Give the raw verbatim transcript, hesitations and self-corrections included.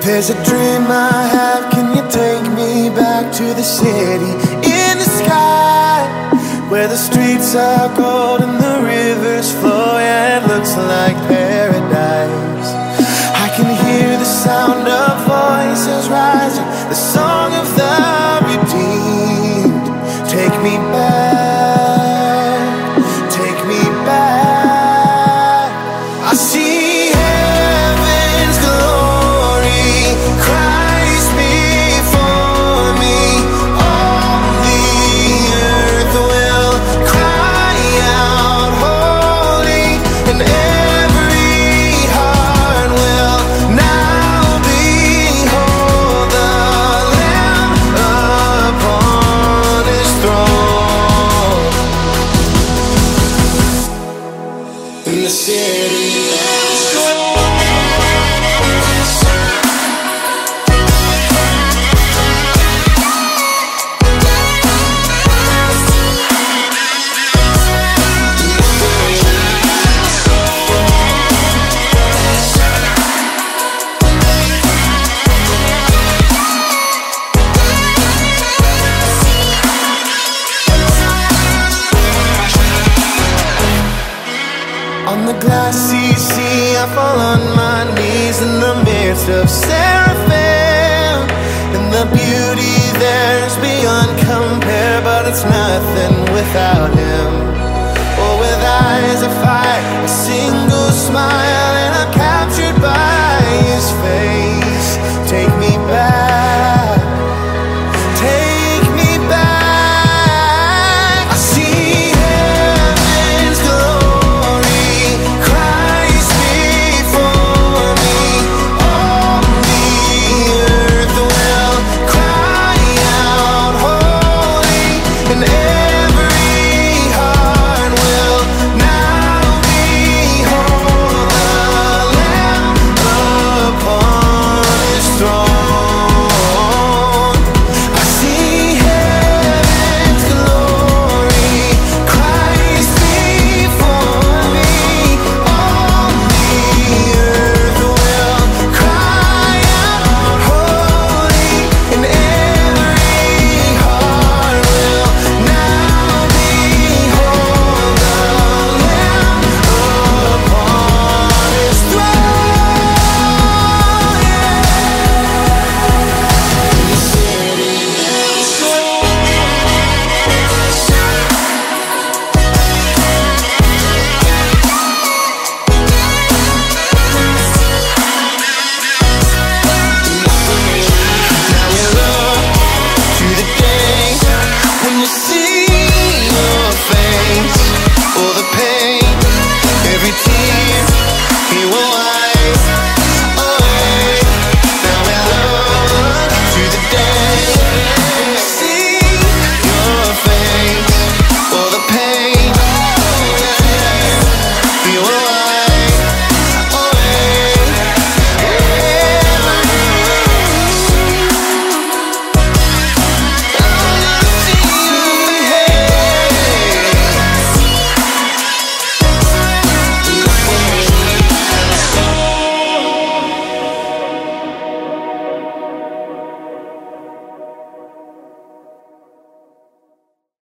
There's a dream I have, can you take me back to the city in the sky, where the streets are gold and the rivers flow, yeah, it looks like paradise. I can hear the sound of voices rising, the song of the redeemed. Take me back, take me back. I see in the city. On the glassy sea, I fall on my knees in the midst of seraphim, and the beauty there's beyond compare, but it's nothing without him. Or with eyes of fire, a single smile, and I'm captured by his face. Take me back, take me back. I see heaven's glory, Christ before me. All the earth will cry out holy, and